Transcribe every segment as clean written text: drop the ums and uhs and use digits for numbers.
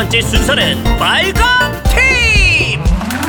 번째 순서는 빨간 팀!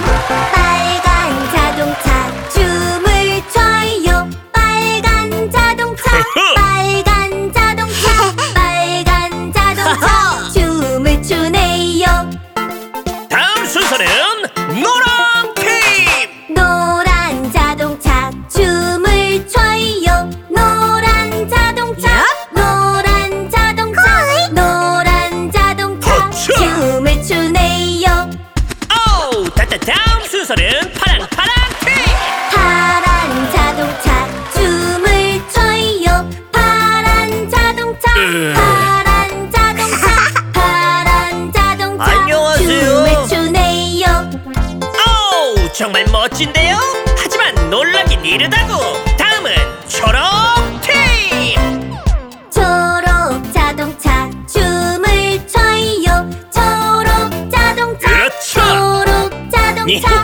빨간 자동차 춤을 춰요. 빨간 자동차 빨간 자동차 빨간 자동차 춤을 추네요. 다음 순서는 노란 팀! 노란 자동차 춤을 춰요. 노란 자동차 노란 자동차 노란 자동차 허차! 춤을 추네요. 오! 다음 순서는 파란 팀! 파란 자동차 춤을 춰요. 파란 자동차 파란 자동차 파란 자동차 안녕하세요. 춤을 추네요. 오! 정말 멋진데요? 하지만 놀라긴 이르다고! 다음은 초록 팀! 초록 자동차 춤을 춰요. 초록 자동차 그렇죠. 초록 자동차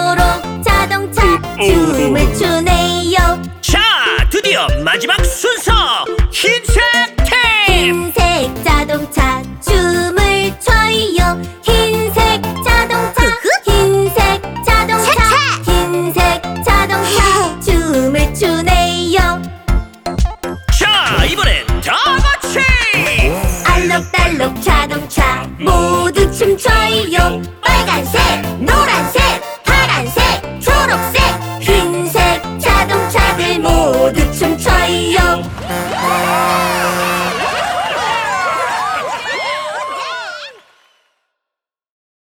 초록 자동차 춤을 추네요. 자, 드디어 마지막 순서!